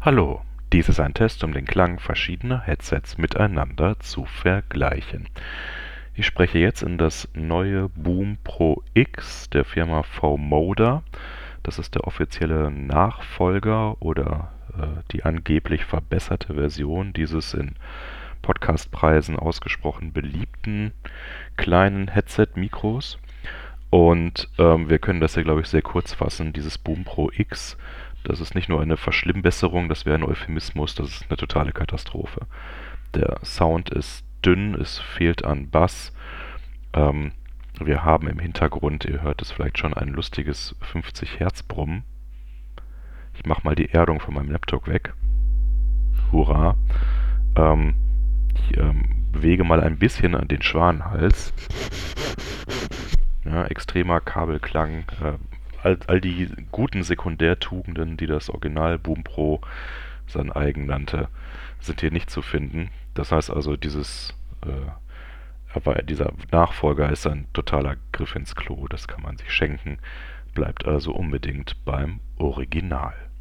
Hallo, dies ist ein Test, um den Klang verschiedener Headsets miteinander zu vergleichen. Ich spreche jetzt in das neue Boom Pro X der Firma V-Moda. Das ist der offizielle Nachfolger oder die angeblich verbesserte Version dieses in Podcastpreisen ausgesprochen beliebten kleinen Headset-Mikros. Und wir können das hier, glaube ich, sehr kurz fassen. Dieses Boom Pro X, das ist nicht nur eine Verschlimmbesserung, das wäre ein Euphemismus, das ist eine totale Katastrophe. Der Sound ist dünn, es fehlt an Bass. Ähm, Wir haben im Hintergrund, ihr hört es vielleicht schon, ein lustiges 50 Hertz Brummen. Ich mache mal die Erdung von meinem Laptop weg. Hurra. Ähm, ich bewege mal ein bisschen an den Schwanenhals. Ja, extremer Kabelklang, all die guten Sekundärtugenden, die das Original Boom Pro sein eigen nannte, sind hier nicht zu finden. Das heißt also, aber dieser Nachfolger ist ein totaler Griff ins Klo, das kann man sich schenken, bleibt also unbedingt beim Original.